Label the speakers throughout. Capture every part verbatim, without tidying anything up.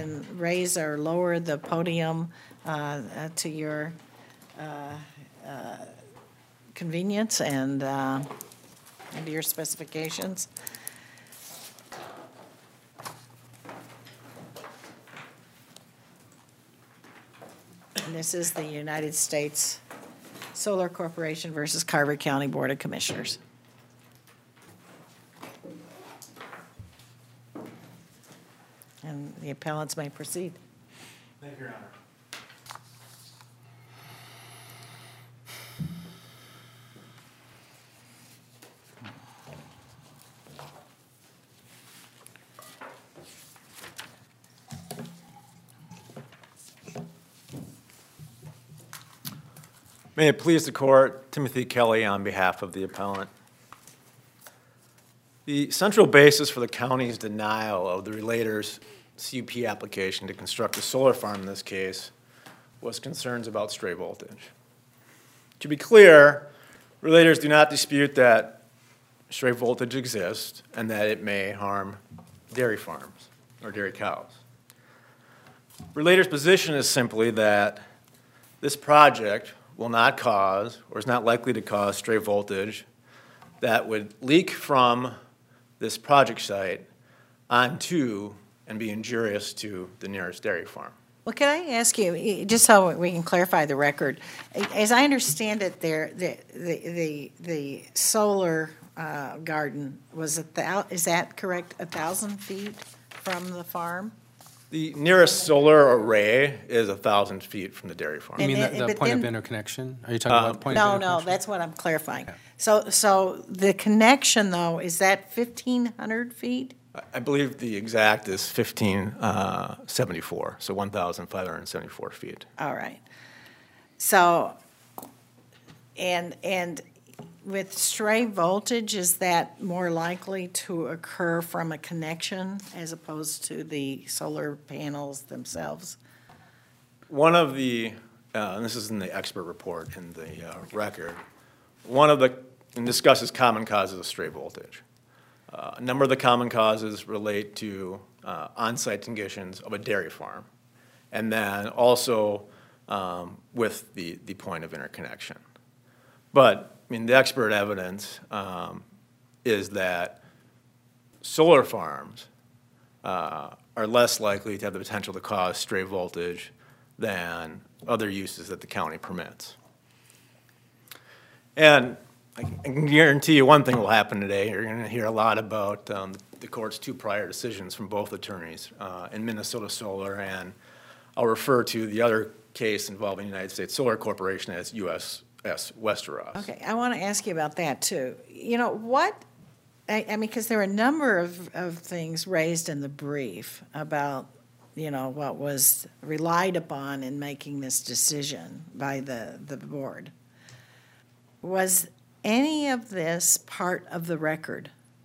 Speaker 1: can raise or lower the podium uh, uh, to your uh, uh, convenience and uh, and your specifications. And this is the United States Solar Corporation versus Carver County Board of Commissioners. And the appellants may proceed.
Speaker 2: Thank you, Your Honor. May it please the court, Timothy Kelly on behalf of the appellant. The central basis for the county's denial of the relator's C U P application to construct a solar farm in this case was concerns about stray voltage. To be clear, relators do not dispute that stray voltage exists and that it may harm dairy farms or dairy cows. Relators' position is simply that this project will not cause or is not likely to cause stray voltage that would leak from this project site onto and be injurious to the nearest dairy farm.
Speaker 1: Well, can I ask you, just so we can clarify the record, as I understand it, there the the the, the solar uh, garden was a thou, is that correct? A thousand feet from the farm.
Speaker 2: The nearest solar array is a thousand feet from the dairy farm.
Speaker 3: You mean
Speaker 1: And
Speaker 3: the,
Speaker 1: then-
Speaker 3: the
Speaker 1: but
Speaker 3: point of
Speaker 1: then-
Speaker 3: interconnection? Are you talking
Speaker 2: Uh,
Speaker 3: about the point
Speaker 1: No,
Speaker 3: of
Speaker 1: no,
Speaker 3: interconnection?
Speaker 1: that's what I'm clarifying.
Speaker 3: Okay.
Speaker 1: So, so the connection though, is that fifteen hundred feet?
Speaker 2: I believe the exact is fifteen seventy-four, so one thousand five hundred seventy-four feet.
Speaker 1: All right. So, and, and with stray voltage, is that more likely to occur from a connection as opposed to the solar panels themselves?
Speaker 2: One of the, uh, and this is in the expert report in the uh, record, one of the, and discusses common causes of stray voltage. Uh, a number of the common causes relate to uh, on-site conditions of a dairy farm, and then also um, with the, the point of interconnection. But, I mean, the expert evidence um, is that solar farms uh, are less likely to have the potential to cause stray voltage than other uses that the county permits. And I can guarantee you one thing will happen today. You're going to hear a lot about um, the court's two prior decisions from both attorneys uh, in Minnesota Solar, and I'll refer to the other case involving United States Solar Corporation as U S S Westeros.
Speaker 1: Okay, I want to ask you about that too. You know, what, I, I mean, because there are a number of, of things raised in the brief about, you know, what was relied upon in making this decision by the, the board. Was any of this part of the record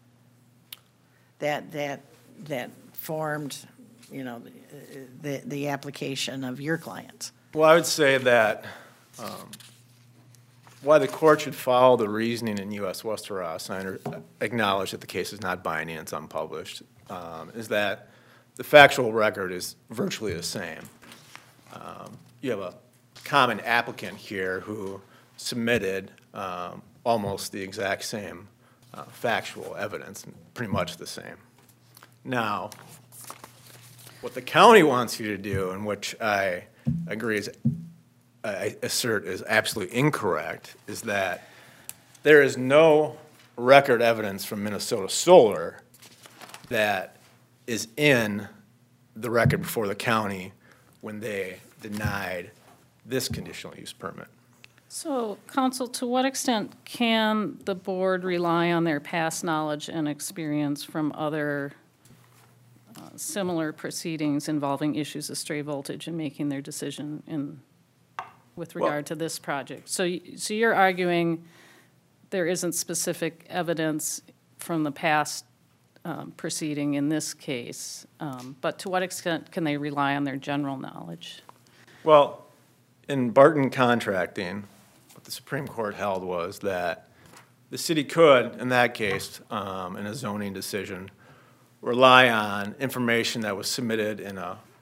Speaker 1: that that that formed, you know, the the application of your clients?
Speaker 2: Well, I would say that um, why the court should follow the reasoning in U S Westeros, and I acknowledge that the case is not binding, it's unpublished, um, is that the factual record is virtually the same. Um, you have a common applicant here who submitted um, almost the exact same uh, factual evidence, pretty much the same. Now, what the county wants you to do, and which I agree is, I assert is absolutely incorrect, is that there is no record evidence from Minnesota Solar that is in the record before the county when they denied this conditional use permit.
Speaker 4: So, counsel, to what extent can the board rely on their past knowledge and experience from other uh, similar proceedings involving issues of stray voltage in making their decision in with regard
Speaker 2: Well,
Speaker 4: to this project? So, y- so you're arguing there isn't specific evidence from the past um, proceeding in this case, um, but to what extent can they rely on their general knowledge?
Speaker 2: Well, in Barton Contracting, what the Supreme Court held was that the city could, in that case, um, in a zoning decision, rely on information that was submitted in a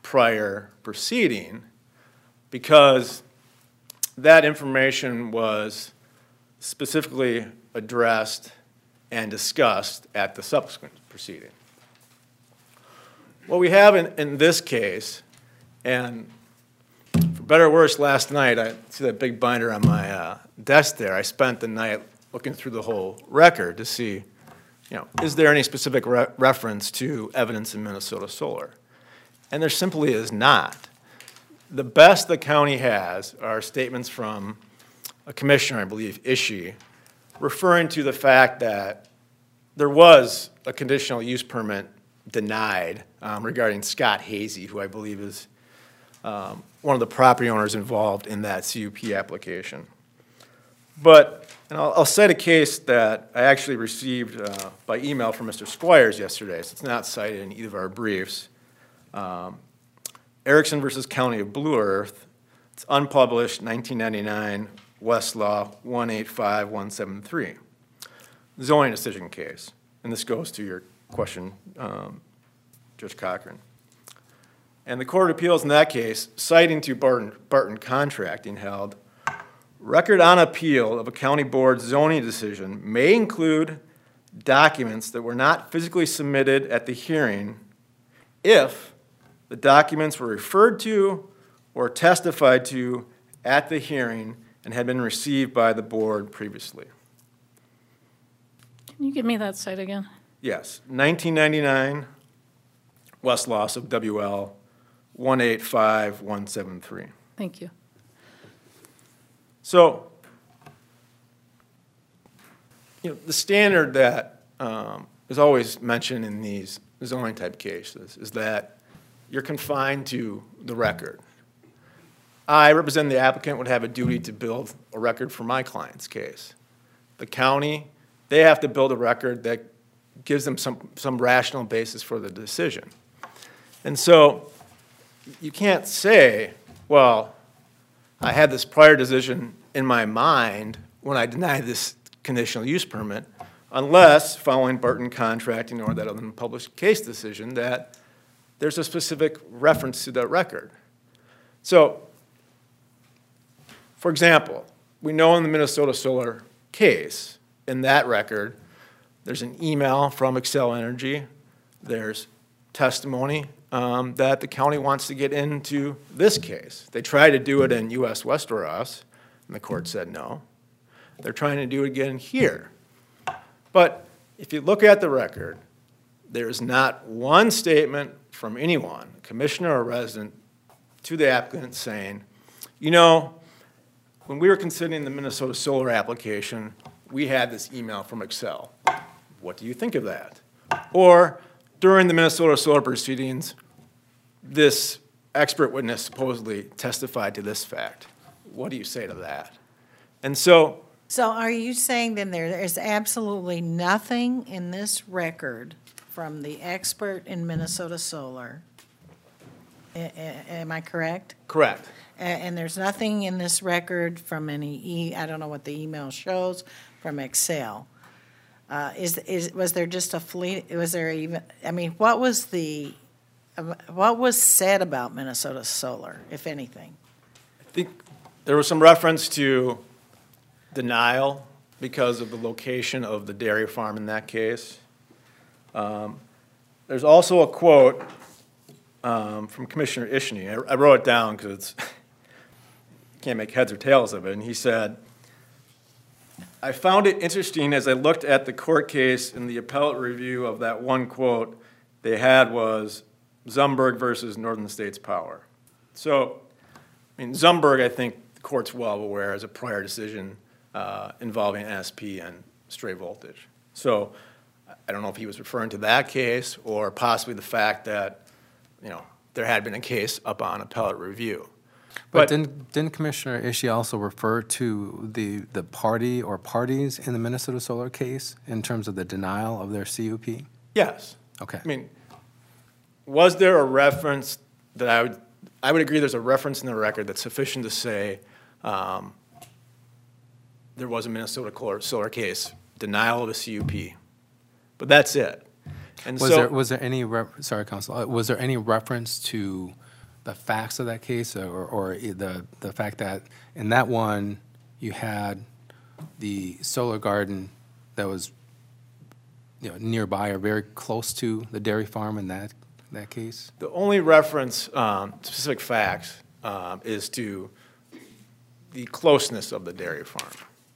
Speaker 2: prior proceeding because that information was specifically addressed and discussed at the subsequent proceeding. What we have in, in this case, and for better or worse, last night, I see that big binder on my uh, desk there. I spent the night looking through the whole record to see, you know, is there any specific re- reference to evidence in Minnesota Solar? And there simply is not. The best the county has are statements from a commissioner, I believe, Ishii, referring to the fact that there was a conditional use permit denied um, regarding Scott Hazy, who I believe is um, one of the property owners involved in that C U P application. But, and I'll, I'll cite a case that I actually received uh, by email from Mister Squires yesterday, so it's not cited in either of our briefs. Um, Erickson versus County of Blue Earth. It's unpublished, nineteen ninety-nine, Westlaw one eight five one seven three. Zoning decision case. And this goes to your question, um, Judge Cochran. And the Court of Appeals in that case, citing to Barton, Barton Contracting, held, record on appeal of a county board zoning decision may include documents that were not physically submitted at the hearing if the documents were referred to or testified to at the hearing and had been received by the board previously.
Speaker 4: Can you give me that site again?
Speaker 2: Yes, nineteen ninety-nine, Westlaw, so W L one eight five one seven three.
Speaker 4: Thank you.
Speaker 2: So, you know, the standard that um, is always mentioned in these zoning type cases is that you're confined to the record. I, representing the applicant, would have a duty to build a record for my client's case. The county, they have to build a record that gives them some, some rational basis for the decision. And so you can't say, well, I had this prior decision in my mind when I denied this conditional use permit, unless, following Barton Contracting or that unpublished case decision, that there's a specific reference to that record. So, for example, we know in the Minnesota Solar case, in that record, there's an email from Xcel Energy, there's testimony um, that the county wants to get into this case. They tried to do it in U S Westeros, and the court said no. They're trying to do it again here. But if you look at the record, there's not one statement from anyone, commissioner or resident, to the applicant saying, you know, when we were considering the Minnesota Solar application, we had this email from Xcel. What do you think of that? Or during the Minnesota Solar proceedings, this expert witness supposedly testified to this fact. What do you say to that? And so...
Speaker 1: So are you saying then there is absolutely nothing in this record from the expert in Minnesota Solar? A- a- Am I correct?
Speaker 2: Correct.
Speaker 1: A- And there's nothing in this record from any, e- I don't know what the email shows, from Xcel. Uh, Is, is, was there just a fleet, was there even, I mean, what was the, uh, what was said about Minnesota Solar, if anything?
Speaker 2: I think there was some reference to denial because of the location of the dairy farm in that case. Um, there's also a quote um, from Commissioner Ishii. I, I wrote it down because it's can't make heads or tails of it. And he said, I found it interesting as I looked at the court case in the appellate review of that one quote they had was Zumberg versus Northern States Power. So, I mean, Zumberg, I think the court's well aware, is a prior decision uh, involving N S P and stray voltage. So, I don't know if he was referring to that case or possibly the fact that, you know, there had been a case up on appellate review.
Speaker 3: But,
Speaker 2: But
Speaker 3: didn't, didn't Commissioner Ishii also refer to the, the party or parties in the Minnesota Solar case in terms of the denial of their C U P?
Speaker 2: yes.
Speaker 3: Okay.
Speaker 2: I mean, was there a reference that I would, I would agree there's a reference in the record that's sufficient to say um, there was a Minnesota Solar case, denial of a C U P. But that's it. And
Speaker 3: Was
Speaker 2: so,
Speaker 3: there was there any re- sorry, Counsel, uh, was there any reference to the facts of that case, or, or the, the fact that in that one, you had the solar garden that was, you know, nearby or very close to the dairy farm in that, that case?
Speaker 2: The only reference, um, specific facts, um, is to the closeness of the dairy farm.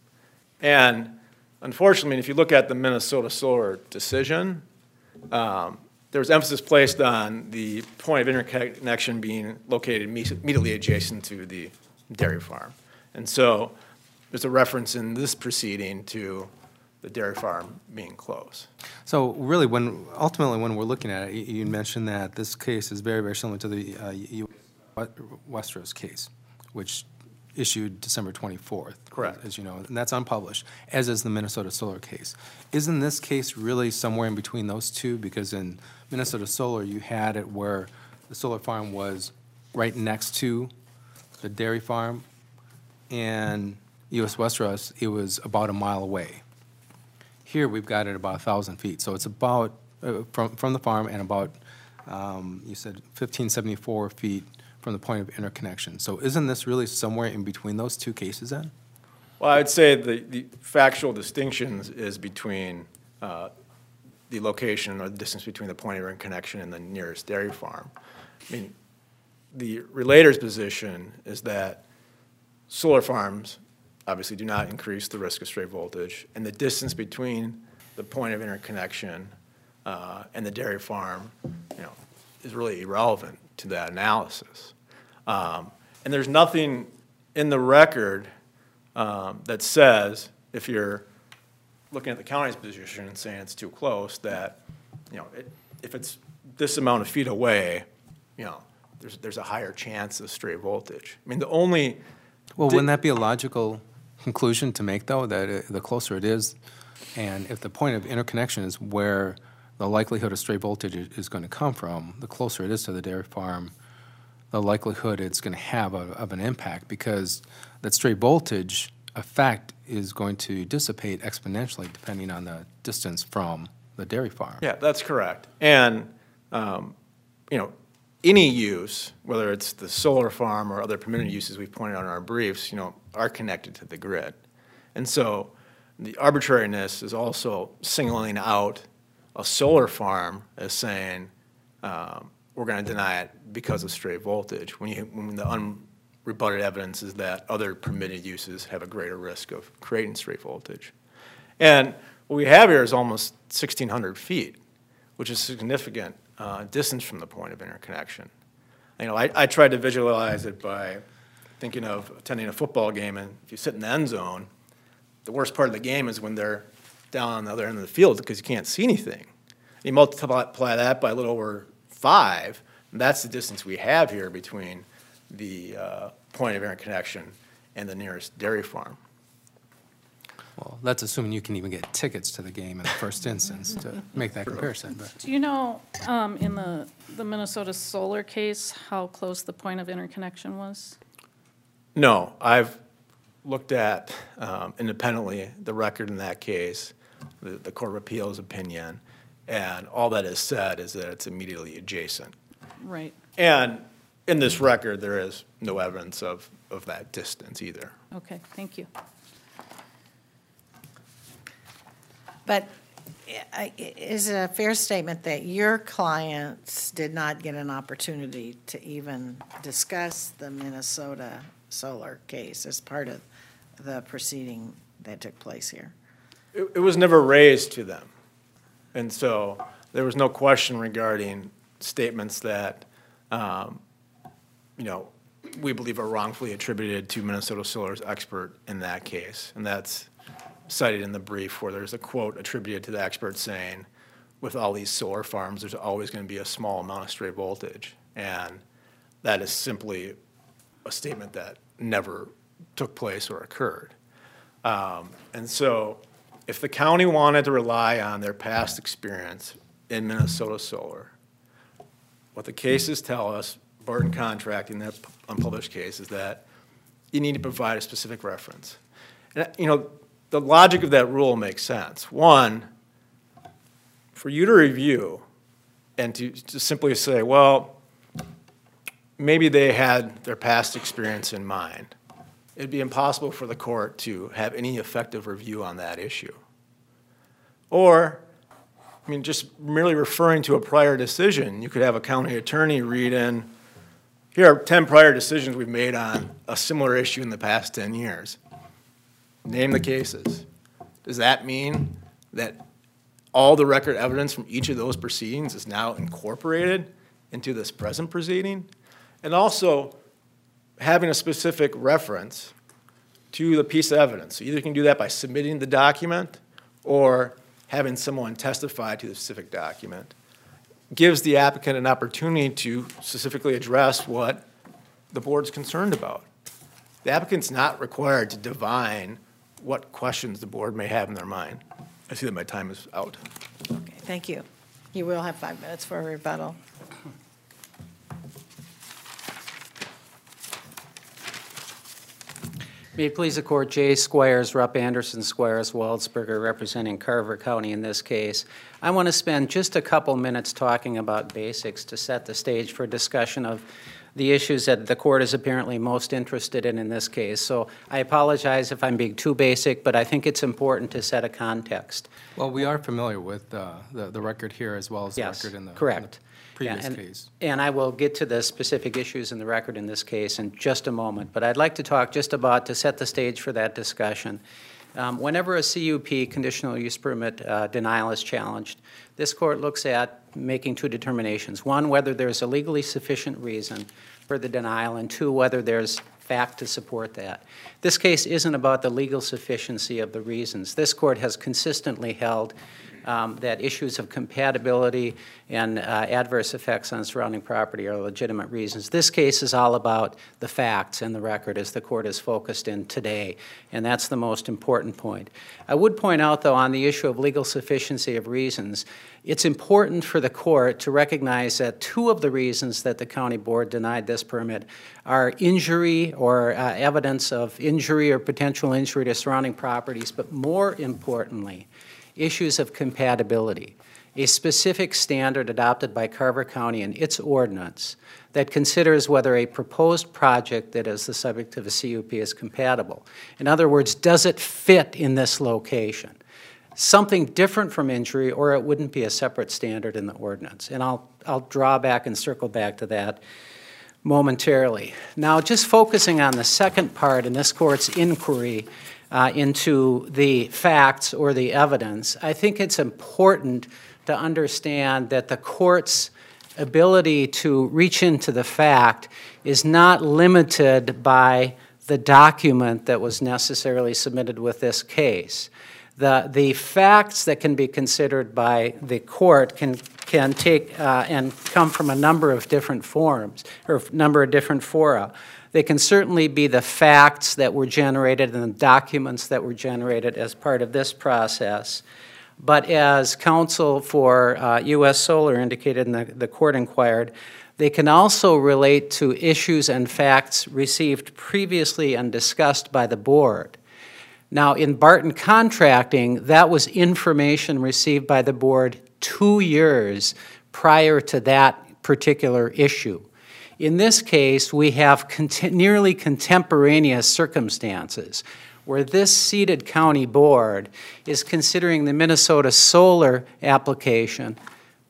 Speaker 2: And unfortunately, if you look at the Minnesota Solar decision, um, there was emphasis placed on the point of interconnection being located immediately adjacent to the dairy farm. And so there's a reference in this proceeding to the dairy farm being close.
Speaker 3: So really, when, ultimately, when we're looking at it, you you mentioned that this case is very, very similar to the uh, U S Westeros case, which issued December twenty-fourth.
Speaker 2: Correct.
Speaker 3: As you know, and that's unpublished, as is the Minnesota Solar case. Isn't this case really somewhere in between those two? Because in Minnesota Solar, you had it where the solar farm was right next to the dairy farm, and U S Westeros, it was about a mile away. Here, we've got it about a thousand feet, so it's about, uh, from, from the farm, and about, um, you said fifteen seventy-four feet from the point of interconnection. So isn't this really somewhere in between those two cases then?
Speaker 2: Well, I'd say the, the factual distinctions is between uh, the location or the distance between the point of interconnection and the nearest dairy farm. I mean, the relator's position is that solar farms obviously do not increase the risk of stray voltage, and the distance between the point of interconnection uh, and the dairy farm, you know, is really irrelevant to that analysis. Um, and there's nothing in the record um, that says, if you're looking at the county's position and saying it's too close, that, you know, it, if it's this amount of feet away, you know, there's there's a higher chance of stray voltage. I mean, the only
Speaker 3: Well,
Speaker 2: Di-
Speaker 3: wouldn't that be a logical conclusion to make, though, that it, the closer it is, and if the point of interconnection is where the likelihood of stray voltage is, is going to come from, the closer it is to the dairy farm, the likelihood it's going to have a, of an impact, because that stray voltage effect is going to dissipate exponentially depending on the distance from the dairy farm.
Speaker 2: Yeah, that's correct. And, um, you know, any use, whether it's the solar farm or other permitted uses we've pointed out in our briefs, you know, are connected to the grid. And so the arbitrariness is also singling out a solar farm as saying, um, we're going to deny it because of stray voltage, when, you, when the unrebutted evidence is that other permitted uses have a greater risk of creating stray voltage. And what we have here is almost sixteen hundred feet, which is significant uh, distance from the point of interconnection. You know, I, I tried to visualize it by thinking of attending a football game, and if you sit in the end zone, the worst part of the game is when they're down on the other end of the field because you can't see anything. You multiply that by a little over five, and that's the distance we have here between the uh, point of interconnection and the nearest dairy farm.
Speaker 3: Well, that's assuming you can even get tickets to the game in the first instance to make that comparison. But
Speaker 4: Do you know, um, in the, the Minnesota Solar case, how close the point of interconnection was?
Speaker 2: No, I've looked at um, independently the record in that case, the, the Court of Appeals opinion, and all that is said is that it's immediately adjacent.
Speaker 4: Right.
Speaker 2: And in this record, there is no evidence of, of that distance either.
Speaker 4: Okay, thank you.
Speaker 1: But i- i- is it a fair statement that your clients did not get an opportunity to even discuss the Minnesota Solar case as part of the proceeding that took place here?
Speaker 2: It, it was never raised to them. And so there was no question regarding statements that, um, you know, we believe are wrongfully attributed to Minnesota Solar's expert in that case. And that's cited in the brief where there's a quote attributed to the expert saying, with all these solar farms, there's always going to be a small amount of stray voltage. And that is simply a statement that never took place or occurred. Um, and so if the county wanted to rely on their past experience in Minnesota Solar, what the cases tell us, Barton Contracting, that unpublished case, is that you need to provide a specific reference. And, you know, the logic of that rule makes sense. One, for you to review and to, to simply say, well, maybe they had their past experience in mind. It'd be impossible for the court to have any effective review on that issue. Or, I mean, just merely referring to a prior decision, you could have a county attorney read in, here are ten prior decisions we've made on a similar issue in the past ten years. Name the cases. Does that mean that all the record evidence from each of those proceedings is now incorporated into this present proceeding? And also, having a specific reference to the piece of evidence. So either you can do that by submitting the document or having someone testify to the specific document. Gives the applicant an opportunity to specifically address what the board's concerned about. The applicant's not required to divine what questions the board may have in their mind. I see that my time is out.
Speaker 1: Okay, thank you. You will have five minutes for a rebuttal.
Speaker 5: May it please the court, Jay Squires, Rupp Anderson Squires, Waldsberger, representing Carver County in this case. I want to spend just a couple minutes talking about basics to set the stage for discussion of the issues that the court is apparently most interested in in this case. So I apologize if I'm being too basic, but I think it's important to set a context.
Speaker 3: Well, we are familiar with uh, the, the record here as well as the
Speaker 5: Yes,
Speaker 3: record in the,
Speaker 5: correct.
Speaker 3: in the previous
Speaker 5: and,
Speaker 3: case.
Speaker 5: And I will get to the specific issues in the record in this case in just a moment. But I'd like to talk just about, to set the stage for that discussion. Um, whenever a C U P, conditional use permit uh, denial, is challenged, this court looks at making two determinations. One, whether there's a legally sufficient reason for the denial, and two, whether there's fact to support that. This case isn't about the legal sufficiency of the reasons. This court has consistently held Um, that issues of compatibility and uh, adverse effects on surrounding property are legitimate reasons. This case is all about the facts and the record, as the court is focused in today, and that's the most important point. I would point out, though, on the issue of legal sufficiency of reasons, it's important for the court to recognize that two of the reasons that the county board denied this permit are injury or uh, evidence of injury or potential injury to surrounding properties, but more importantly, issues of compatibility, a specific standard adopted by Carver County in its ordinance that considers whether a proposed project that is the subject of a C U P is compatible. In other words, does it fit in this location? Something different from injury, or it wouldn't be a separate standard in the ordinance. And I'll, I'll draw back and circle back to that momentarily. Now, just focusing on the second part in this court's inquiry Uh, into the facts or the evidence, I think it's important to understand that the court's ability to reach into the fact is not limited by the document that was necessarily submitted with this case. The, the facts that can be considered by the court can, can take uh, and come from a number of different forms, or a number of different fora. They can certainly be the facts that were generated and the documents that were generated as part of this process. But as counsel for uh, U S Solar indicated and the, the court inquired, they can also relate to issues and facts received previously and discussed by the board. Now, in Barton Contracting, that was information received by the board two years prior to that particular issue. In this case, we have cont- nearly contemporaneous circumstances where this seated county board is considering the Minnesota Solar application,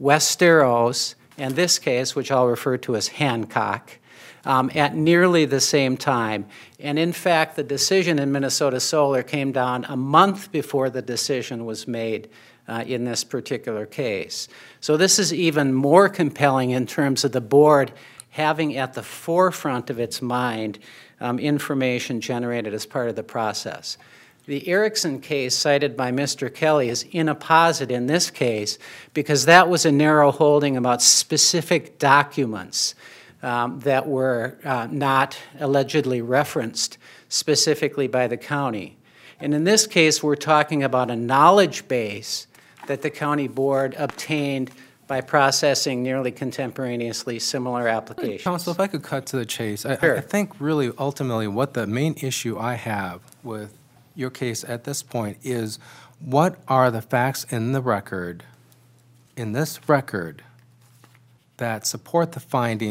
Speaker 5: Westeros, and this case, which I'll refer to as Hancock, um, at nearly the same time. And in fact, the decision in Minnesota Solar came down a month before the decision was made uh, in this particular case. So this is even more compelling in terms of the board having at the forefront of its mind um, information generated as part of the process. The Erickson case cited by Mister Kelly is inapposite in this case because that was a narrow holding about specific documents um, that were uh, not allegedly referenced specifically by the county. And in this case, we're talking about a knowledge base that the county board obtained by processing nearly contemporaneously similar applications.
Speaker 3: Counsel, if I could cut to the chase, I,
Speaker 5: Sure.
Speaker 3: I think really ultimately what the main issue I have with your case at this point is what are the facts in the record, in this record, that support the finding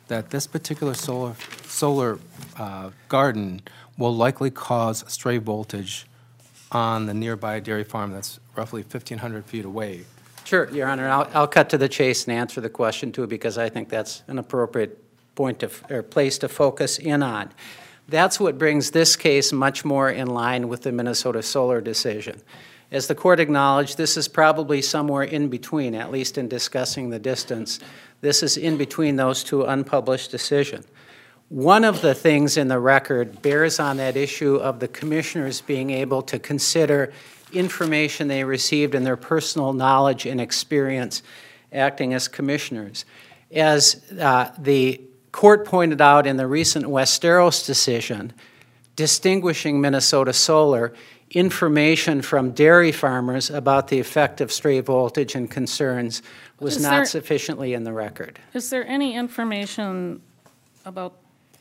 Speaker 3: that this particular solar, solar uh, garden will likely cause stray voltage on the nearby dairy farm that's roughly fifteen hundred feet away?
Speaker 5: Sure, Your Honor. I'll, I'll cut to the chase and answer the question, too, because I think that's an appropriate point of, or place to focus in on. That's what brings this case much more in line with the Minnesota Solar decision. As the court acknowledged, this is probably somewhere in between, at least in discussing the distance. This is in between those two unpublished decisions. One of the things in the record bears on that issue of the commissioners being able to consider information they received in their personal knowledge and experience acting as commissioners. As uh, the court pointed out in the recent Westeros decision, distinguishing Minnesota Solar, information from dairy farmers about the effect of stray voltage and concerns was
Speaker 4: Is
Speaker 5: not
Speaker 4: there-
Speaker 5: sufficiently in the record.
Speaker 4: Is there any information about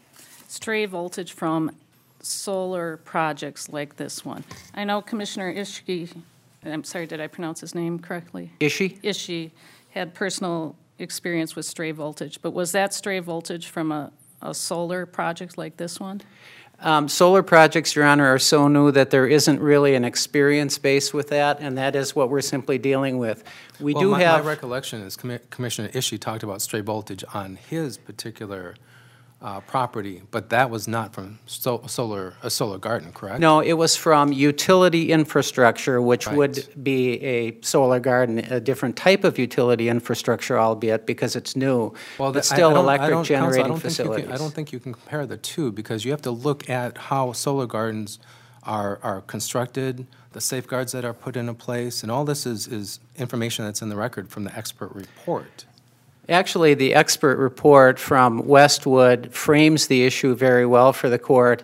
Speaker 4: stray voltage from solar projects like this one? I know Commissioner Ishii, I'm sorry, did I pronounce his name correctly?
Speaker 5: Ishii?
Speaker 4: Ishii had personal experience with stray voltage, but was that stray voltage from a, a solar project like this one?
Speaker 5: Um, solar projects, Your Honor, are so new that there isn't really an experience base with that, and that is what we're simply dealing with. We
Speaker 3: Well,
Speaker 5: do
Speaker 3: my,
Speaker 5: have...
Speaker 3: my recollection is Commi- Commissioner Ishii talked about stray voltage on his particular uh, property, but that was not from so, solar, a solar garden, correct?
Speaker 5: No, it was from utility infrastructure, which
Speaker 3: Right.
Speaker 5: would be a solar garden, a different type of utility infrastructure, albeit because it's new,
Speaker 3: Well,
Speaker 5: but
Speaker 3: the- I- I
Speaker 5: still
Speaker 3: don't- I
Speaker 5: electric
Speaker 3: don't- Counsel, I
Speaker 5: generating
Speaker 3: don't think you can-
Speaker 5: facilities.
Speaker 3: I don't think you can compare the two, because you have to look at how solar gardens are, are constructed, the safeguards that are put into place, and all this is, is information that's in the record from the expert report.
Speaker 5: Actually, the expert report from Westwood frames the issue very well for the court.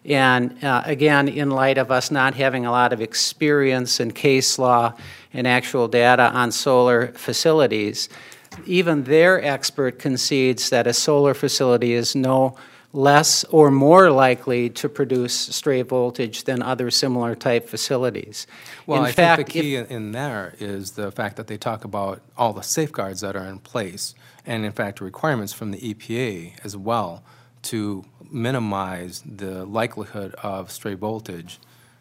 Speaker 5: And uh, again, in light of us not having a lot of experience in case law and actual data on solar facilities, even their expert concedes that a solar facility is no less or more likely to produce stray voltage than other similar type facilities.
Speaker 3: Well,
Speaker 5: in
Speaker 3: I
Speaker 5: fact,
Speaker 3: think the key in in there is the fact that they talk about all the safeguards that are in place, and in fact, requirements from the E P A as well to minimize the likelihood of stray voltage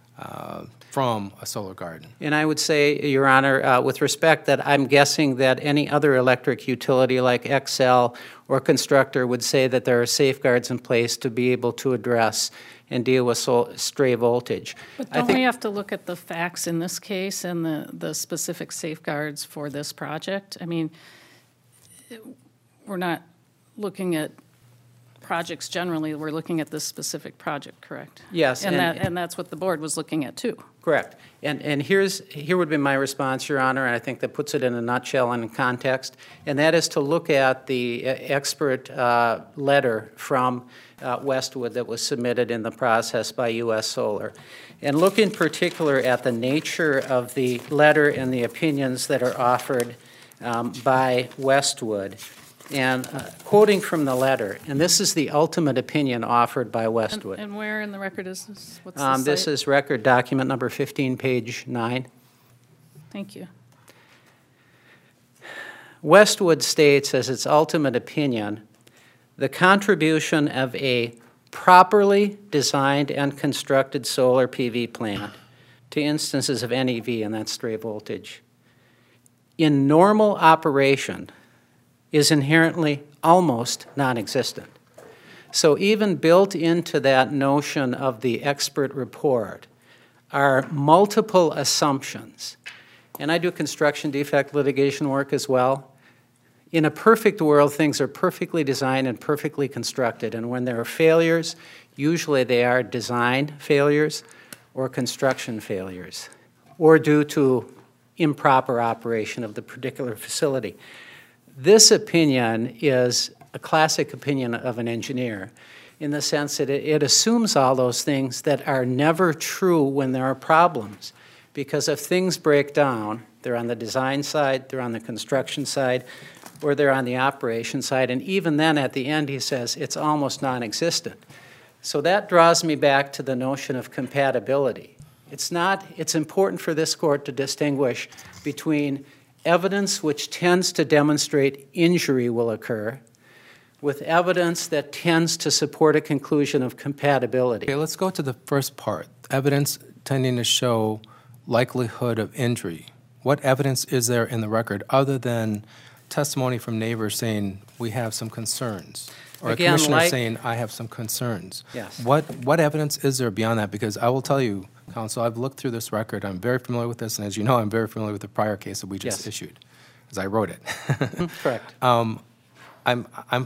Speaker 3: uh, from a solar garden.
Speaker 5: And I would say, Your Honor, uh, with respect, that I'm guessing that any other electric utility like Xcel or Constructor would say that there are safeguards in place to be able to address and deal with sol- stray voltage.
Speaker 4: But
Speaker 5: I
Speaker 4: don't
Speaker 5: think-
Speaker 4: we have to look at the facts in this case and the, the specific safeguards for this project? I mean, it- we're not looking at projects generally, we're looking at this specific project, correct?
Speaker 5: Yes,
Speaker 4: And
Speaker 5: and-
Speaker 4: that, and that's what the board was looking at, too.
Speaker 5: Correct. And, and here's, here would be my response, Your Honor, and I think that puts it in a nutshell and in context, and that is to look at the uh, expert uh, letter from uh, Westwood that was submitted in the process by U S Solar. And look in particular at the nature of the letter and the opinions that are offered um, by Westwood. And uh, quoting from the letter, and this is the ultimate opinion offered by
Speaker 4: And,
Speaker 5: Westwood.
Speaker 4: and where in the record is this? What's the
Speaker 5: Um, This
Speaker 4: site?
Speaker 5: is record document number fifteen, page nine.
Speaker 4: Thank you.
Speaker 5: Westwood states as its ultimate opinion, the contribution of a properly designed and constructed solar P V plant to instances of N E V, and that's stray voltage, in normal operation is inherently almost non-existent. So even built into that notion of the expert report are multiple assumptions. And I do construction defect litigation work as well. In a perfect world, things are perfectly designed and perfectly constructed, and when there are failures, usually they are design failures or construction failures, or due to improper operation of the particular facility. This opinion is a classic opinion of an engineer in the sense that it, it assumes all those things that are never true when there are problems. Because if things break down, they're on the design side, they're on the construction side, or they're on the operation side, and even then at the end he says it's almost non-existent. So that draws me back to the notion of compatibility. It's not, it's important for this court to distinguish between evidence which tends to demonstrate injury will occur with evidence that tends to support a conclusion of compatibility.
Speaker 3: Okay, let's go to the first part. Evidence tending to show likelihood of injury. What evidence is there in the record other than testimony from neighbors saying, we have some concerns? Or
Speaker 5: Again,
Speaker 3: a commissioner
Speaker 5: like-
Speaker 3: saying, I have some concerns?
Speaker 5: Yes.
Speaker 3: What, what evidence is there beyond that? Because I will tell you, Counsel, I've looked through this record. I'm very familiar with this, and as you know, I'm very familiar with the prior case that we just
Speaker 5: Yes.
Speaker 3: issued, as I wrote it.
Speaker 5: Correct.
Speaker 3: Um, I'm, I'm,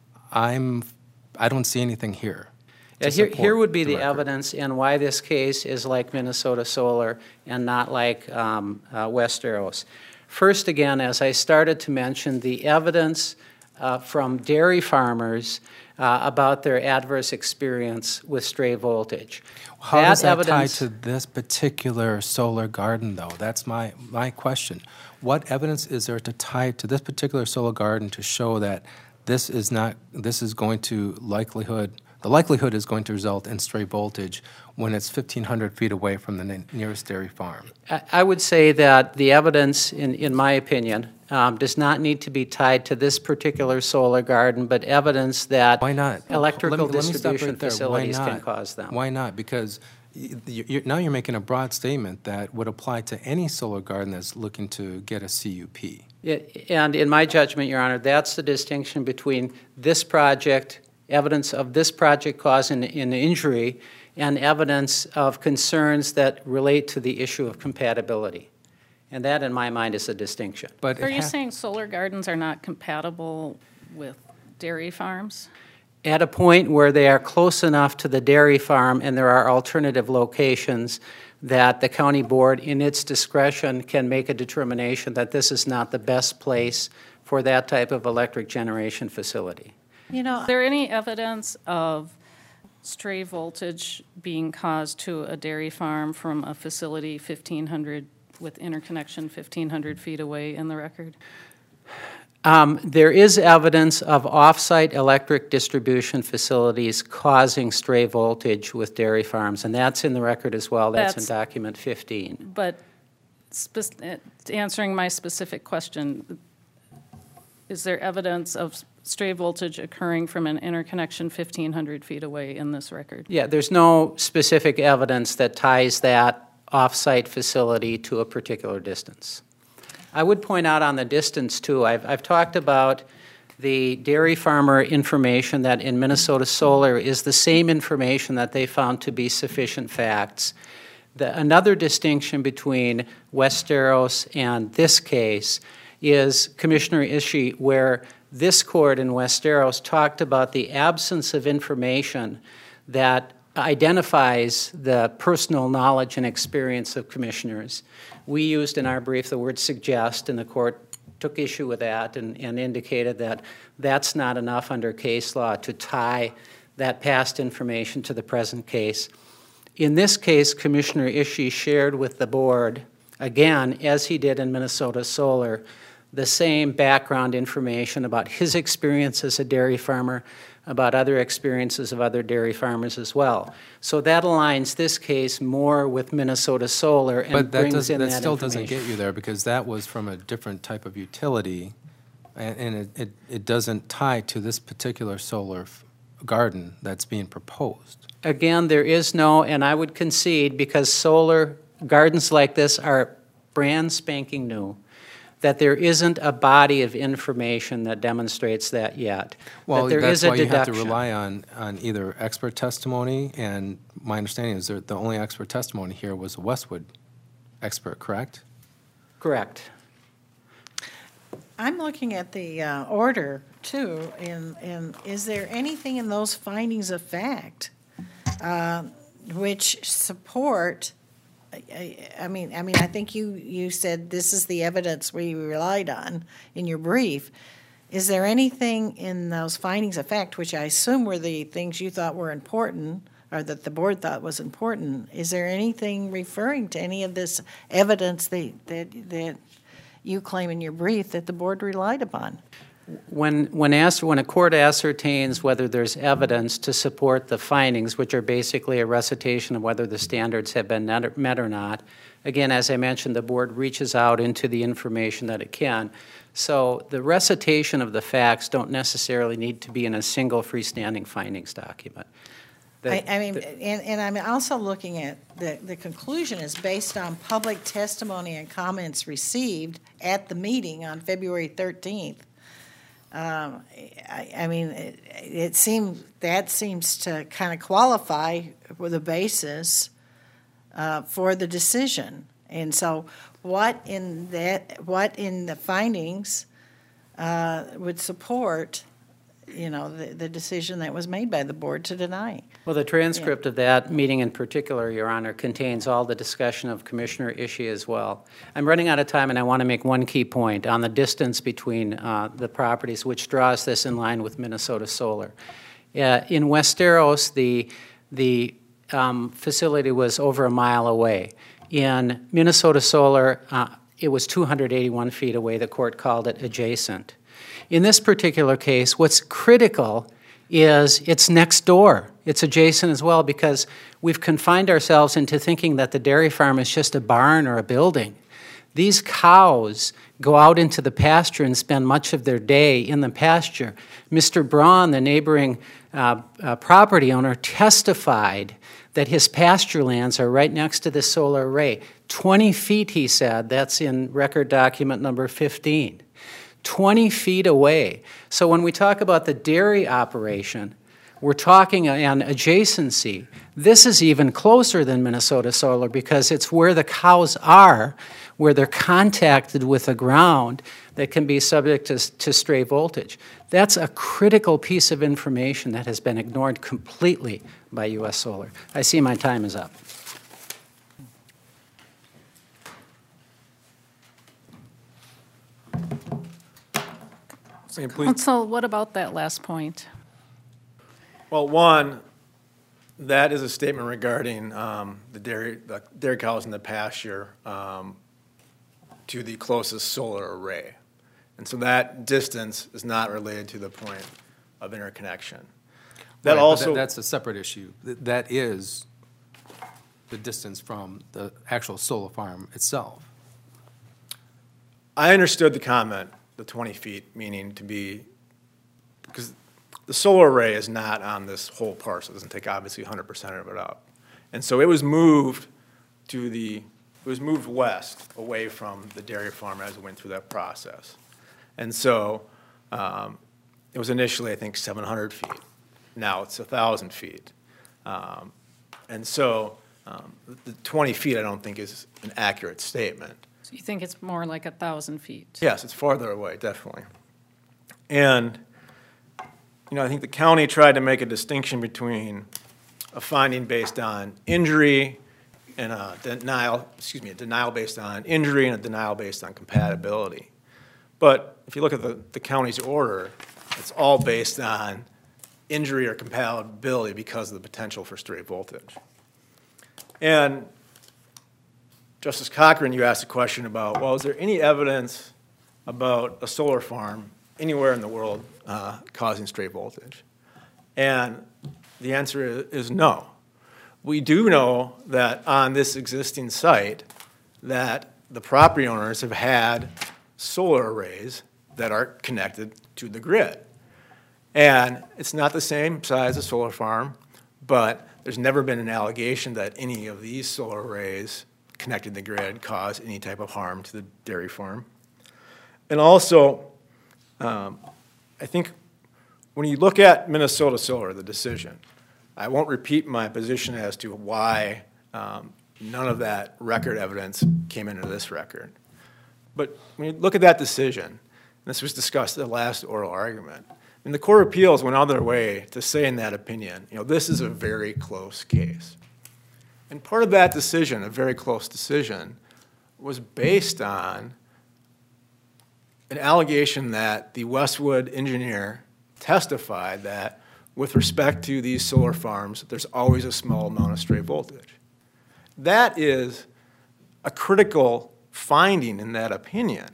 Speaker 3: I'm, I don't see anything here.
Speaker 5: Yeah,
Speaker 3: to
Speaker 5: here, here
Speaker 3: support
Speaker 5: would be
Speaker 3: the
Speaker 5: the
Speaker 3: record.
Speaker 5: evidence and why this case is like Minnesota Solar and not like um, uh, West Arrows. First, again, as I started to mention, the evidence uh, from dairy farmers uh, about their adverse experience with stray voltage.
Speaker 3: How does that tie
Speaker 5: evidence-
Speaker 3: to this particular solar garden, though? That's my, my question. What evidence is there to tie to this particular solar garden to show that this is not, this is going to likelihood, the likelihood is going to result in stray voltage when it's fifteen hundred feet away from the ne- nearest dairy farm?
Speaker 5: I I would say that the evidence, in, in my opinion, um, does not need to be tied to this particular solar garden, but evidence that
Speaker 3: Why not?
Speaker 5: electrical
Speaker 3: Let me- let me stop
Speaker 5: distribution
Speaker 3: right there. Why
Speaker 5: facilities can
Speaker 3: not?
Speaker 5: cause them.
Speaker 3: Why not? Because y- y- you're, now you're making a broad statement that would apply to any solar garden that's looking to get a C U P.
Speaker 5: It- And in my judgment, Your Honor, that's the distinction between this project, evidence of this project causing an injury, and evidence of concerns that relate to the issue of compatibility. And that, in my mind, is a distinction.
Speaker 3: But
Speaker 4: Are
Speaker 3: it
Speaker 4: you
Speaker 3: ha-
Speaker 4: saying solar gardens are not compatible with dairy farms?
Speaker 5: At a point where they are close enough to the dairy farm and there are alternative locations that the county board, in its discretion, can make a determination that this is not the best place for that type of electric generation facility.
Speaker 1: You know,
Speaker 4: Is there any evidence of stray voltage being caused to a dairy farm from a facility fifteen hundred, with interconnection fifteen hundred feet away in the record?
Speaker 5: Um, There is evidence of off-site electric distribution facilities causing stray voltage with dairy farms, and that's in the record as well. That's in
Speaker 4: That's-
Speaker 5: document fifteen.
Speaker 4: But spec- uh, answering my specific question, is there evidence of stray voltage occurring from an interconnection fifteen hundred feet away in this record?
Speaker 5: Yeah, there's no specific evidence that ties that off-site facility to a particular distance. I would point out on the distance, too, I've, I've talked about the dairy farmer information that in Minnesota Solar is the same information that they found to be sufficient facts. The, another distinction between Westeros and this case is Commissioner Ishii, where this court in Westeros talked about the absence of information that identifies the personal knowledge and experience of commissioners. We used in our brief the word suggest, and the court took issue with that and, and indicated that that's not enough under case law to tie that past information to the present case. In this case, Commissioner Ishii shared with the board, again, as he did in Minnesota Solar, the same background information about his experience as a dairy farmer, about other experiences of other dairy farmers as well. So that aligns this case more with Minnesota Solar and
Speaker 3: But that
Speaker 5: brings
Speaker 3: does,
Speaker 5: in
Speaker 3: that
Speaker 5: that
Speaker 3: still doesn't
Speaker 5: information.
Speaker 3: get you there, because that was from a different type of utility, and, and it, it, it doesn't tie to this particular solar f- garden that's being proposed.
Speaker 5: Again, there is no, and I would concede, because solar gardens like this are brand spanking new, that there isn't a body of information that demonstrates that yet.
Speaker 3: Well,
Speaker 5: that there
Speaker 3: that's
Speaker 5: is a
Speaker 3: why you have to
Speaker 5: deduction.
Speaker 3: rely on, on either expert testimony, and my understanding is that the only expert testimony here was a Westwood expert, correct?
Speaker 5: Correct.
Speaker 1: I'm looking at the uh, order too, and, and is there anything in those findings of fact uh, which support, I, I mean, I mean, I think you, you said this is the evidence we relied on in your brief. Is there anything in those findings of fact, which I assume were the things you thought were important, or that the board thought was important, is there anything referring to any of this evidence that, that, that you claim in your brief that the board relied upon?
Speaker 5: When, when asked, when a court ascertains whether there's evidence to support the findings, which are basically a recitation of whether the standards have been met met or not, Again, as I mentioned, the board reaches out into the information that it can. So the recitation of the facts don't necessarily need to be in a single freestanding findings document. The-
Speaker 1: I, I mean,
Speaker 5: the-
Speaker 1: and, and I'm also looking at, the, the conclusion is based on public testimony and comments received at the meeting on February thirteenth. Um, I, I mean, it, it seems, that seems to kind of qualify for the basis uh, for the decision. And so what in that, what in the findings uh, would support, you know, the, the decision that was made by the board to deny?
Speaker 5: Well, the transcript of that meeting in particular, Your Honor, contains all the discussion of Commissioner Ishii as well. I'm running out of time, and I want to make one key point on the distance between uh, the properties, which draws this in line with Minnesota Solar. Uh, in Westeros, the, the um, facility was over a mile away. In Minnesota Solar, uh, it was two hundred eighty-one feet away. The court called it adjacent. In this particular case, what's critical is it's next door. It's adjacent as well, because we've confined ourselves into thinking that the dairy farm is just a barn or a building. These cows go out into the pasture and spend much of their day in the pasture. Mister Braun, the neighboring uh, uh, property owner, testified that his pasture lands are right next to the solar array. twenty feet, he said. That's in record document number fifteen. twenty feet away. So when we talk about the dairy operation, we're talking an adjacency. This is even closer than Minnesota Solar because it's where the cows are, where they're contacted with the ground that can be subject to, to stray voltage. That's a critical piece of information that has been ignored completely by U S Solar. I see my time is up.
Speaker 2: Please.
Speaker 4: Counsel, what about that last point?
Speaker 2: Well, one, that is a statement regarding um, the dairy, the dairy cows in the pasture um, to the closest solar array. And so that distance is not related to the point of interconnection. That
Speaker 3: Right, but
Speaker 2: also,
Speaker 3: That's a separate issue. Th- That is the distance from the actual solar farm itself.
Speaker 2: I understood the comment, the twenty feet, meaning to be, because the solar array is not on this whole parcel. It doesn't take obviously one hundred percent of it up. And so it was moved to the, it was moved west, away from the dairy farm as it went through that process. And so um, it was initially, I think, seven hundred feet. Now it's one thousand feet. Um, And so um, the twenty feet, I don't think, is an accurate statement.
Speaker 4: So you think it's more like a thousand feet?
Speaker 2: Yes, it's farther away, definitely. And, you know, I think the county tried to make a distinction between a finding based on injury and a denial, excuse me, a denial based on injury and a denial based on compatibility. But if you look at the, the county's order, it's all based on injury or compatibility because of the potential for stray voltage. And Justice Cochran, you asked a question about, well, is there any evidence about a solar farm anywhere in the world uh, causing stray voltage? And the answer is, is no. We do know that on this existing site that the property owners have had solar arrays that are connected to the grid. And it's not the same size as a solar farm, but there's never been an allegation that any of these solar arrays connected to the grid cause any type of harm to the dairy farm. And also, um, I think when you look at Minnesota Solar, the decision, I won't repeat my position as to why um, none of that record evidence came into this record. But when you look at that decision, and this was discussed at the last oral argument, and the Court of Appeals went out of their way to say in that opinion, you know, this is a very close case. And part of that decision, a very close decision, was based on an allegation that the Westwood engineer testified that with respect to these solar farms, there's always a small amount of stray voltage. That is a critical finding in that opinion.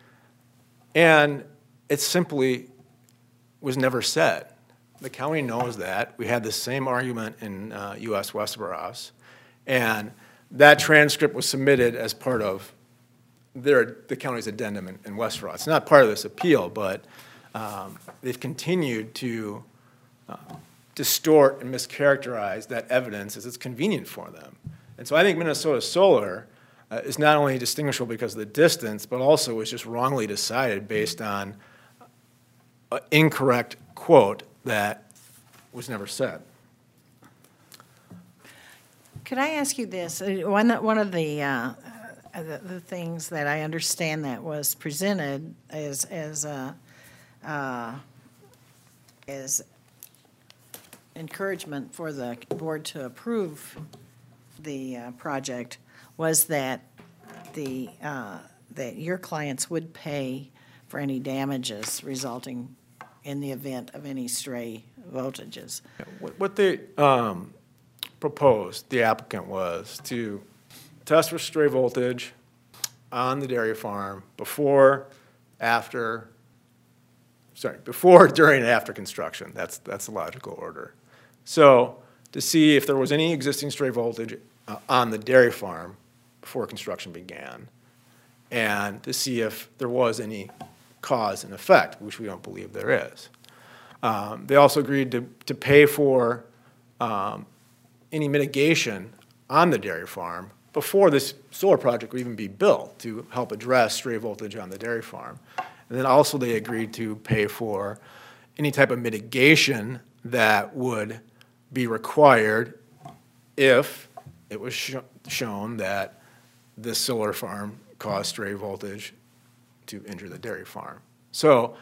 Speaker 2: And it simply was never said. The county knows that. We had the same argument in uh, U S Westeros. And that transcript was submitted as part of their, the county's addendum in, in West Ross. It's not part of this appeal, but um, they've continued to uh, distort and mischaracterize that evidence as it's convenient for them. And so I think Minnesota Solar uh, is not only distinguishable because of the distance, but also was just wrongly decided based on an incorrect quote that was never said.
Speaker 1: Could I ask you this? Uh, One, one of the, uh, the, the things that I understand that was presented as, as, uh, uh, as encouragement for the board to approve the uh, project was that the, uh, that your clients would pay for any damages resulting in the event of any stray voltages.
Speaker 2: What what they um, proposed, the applicant, was to test for stray voltage on the dairy farm before, after, sorry, before, during, and after construction. That's, that's the logical order. So to see if there was any existing stray voltage uh, on the dairy farm before construction began, and to see if there was any cause and effect, which we don't believe there is. Um, they also agreed to, to pay for um, any mitigation on the dairy farm before this solar project would even be built to help address stray voltage on the dairy farm. And then also they agreed to pay for any type of mitigation that would be required if it was sh shown that this solar farm caused stray voltage to injure the dairy farm. So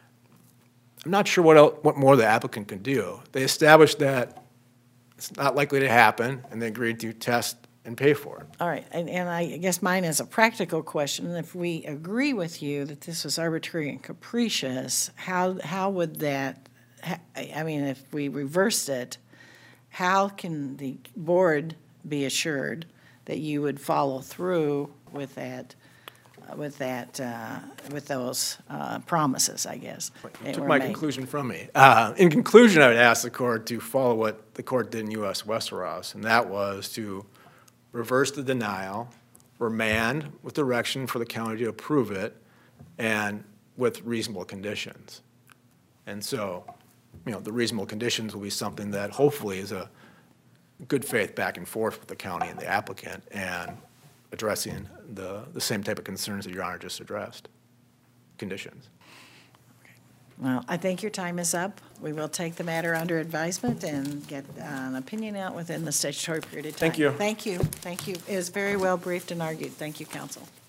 Speaker 2: I'm not sure what else, what more the applicant can do. They established that it's not likely to happen, and they agreed to test and pay for it.
Speaker 1: All right, and, and I guess mine is a practical question. If we agree with you that this was arbitrary and capricious, how, how would that, I mean, if we reversed it, how can the board be assured that you would follow through with that, with that, uh, with those uh, promises, I guess?
Speaker 2: You
Speaker 1: that
Speaker 2: took
Speaker 1: were
Speaker 2: my
Speaker 1: made?
Speaker 2: conclusion from me. Uh, in conclusion, I would ask the court to follow what the court did in U S Westeros, and that was to reverse the denial, remand with direction for the county to approve it, and with reasonable conditions. And so, you know, the reasonable conditions will be something that hopefully is a good faith back and forth with the county and the applicant, and addressing the, the same type of concerns that Your Honor just addressed, conditions.
Speaker 1: Well, I think your time is up. We will take the matter under advisement and get uh, an opinion out within the statutory period of time.
Speaker 2: Thank you.
Speaker 1: Thank you, thank you. It was very well briefed and argued. Thank you, counsel.